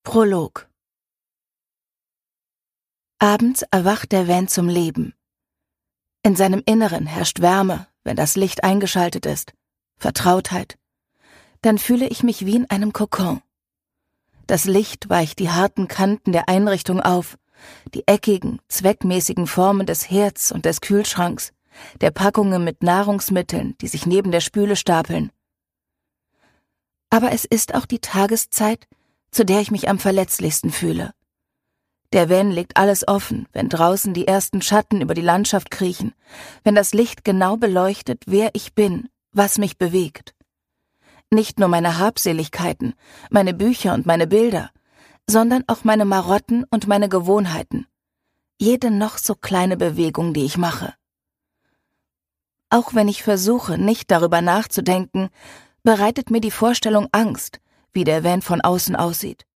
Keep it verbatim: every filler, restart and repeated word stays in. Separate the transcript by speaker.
Speaker 1: Prolog. Abends erwacht der Van zum Leben. In seinem Inneren herrscht Wärme, wenn das Licht eingeschaltet ist, Vertrautheit. Dann fühle ich mich wie in einem Kokon. Das Licht weicht die harten Kanten der Einrichtung auf, die eckigen, zweckmäßigen Formen des Herds und des Kühlschranks, der Packungen mit Nahrungsmitteln, die sich neben der Spüle stapeln. Aber es ist auch die Tageszeit, zu der ich mich am verletzlichsten fühle. Der Van legt alles offen, wenn draußen die ersten Schatten über die Landschaft kriechen, wenn das Licht genau beleuchtet, wer ich bin, was mich bewegt. Nicht nur meine Habseligkeiten, meine Bücher und meine Bilder, sondern auch meine Marotten und meine Gewohnheiten. Jede noch so kleine Bewegung, die ich mache. Auch wenn ich versuche, nicht darüber nachzudenken, bereitet mir die Vorstellung Angst, wie der Van von außen aussieht.